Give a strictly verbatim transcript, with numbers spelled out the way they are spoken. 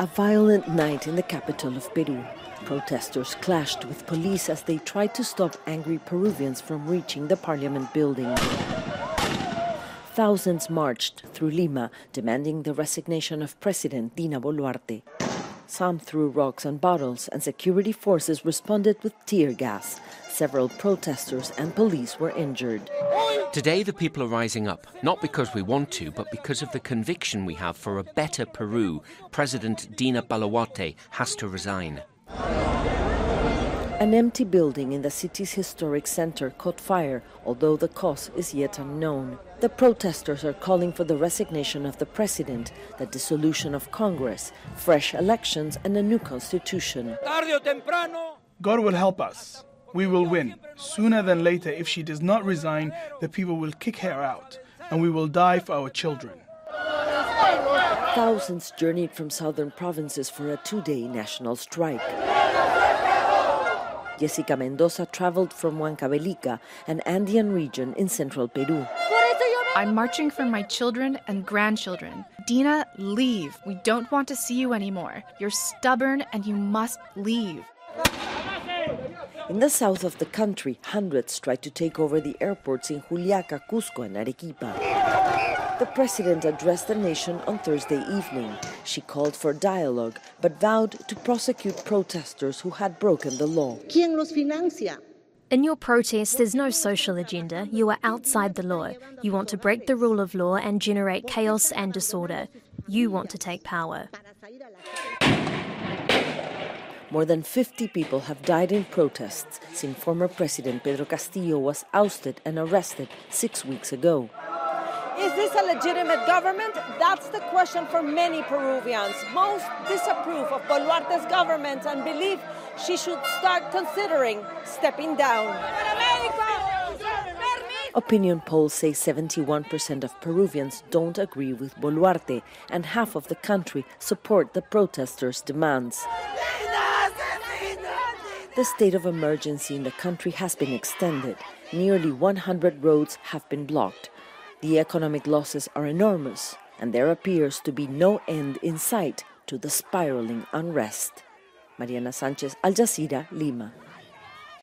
A violent night in the capital of Peru. Protesters clashed with police as they tried to stop angry Peruvians from reaching the parliament building. Thousands marched through Lima, demanding the resignation of President Dina Boluarte. Some threw rocks and bottles, and security forces responded with tear gas. Several protesters and police were injured. Today the people are rising up, not because we want to, but because of the conviction we have for a better Peru. President Dina Boluarte has to resign. An empty building in the city's historic center caught fire, although the cause is yet unknown. The protesters are calling for the resignation of the president, the dissolution of Congress, fresh elections, and a new constitution. God will help us. We will win. Sooner than later, if she does not resign, the people will kick her out, and we will die for our children. Thousands journeyed from southern provinces for a two-day national strike. Jessica Mendoza traveled from Huancavelica, an Andean region in central Peru. I'm marching for my children and grandchildren. Dina, leave. We don't want to see you anymore. You're stubborn and you must leave. In the south of the country, hundreds tried to take over the airports in Juliaca, Cusco, and Arequipa. The president addressed the nation on Thursday evening. She called for dialogue, but vowed to prosecute protesters who had broken the law. ¿Quién los financia? In your protest, there's no social agenda. You are outside the law. You want to break the rule of law and generate chaos and disorder. You want to take power. More than fifty people have died in protests since former President Pedro Castillo was ousted and arrested six weeks ago. Is this a legitimate government? That's the question for many Peruvians. Most disapprove of Boluarte's government and believe she should start considering stepping down. Opinion polls say seventy-one percent of Peruvians don't agree with Boluarte, and half of the country support the protesters' demands. The state of emergency in the country has been extended. Nearly one hundred roads have been blocked. The economic losses are enormous, and there appears to be no end in sight to the spiraling unrest. Mariana Sanchez, Al Jazeera, Lima.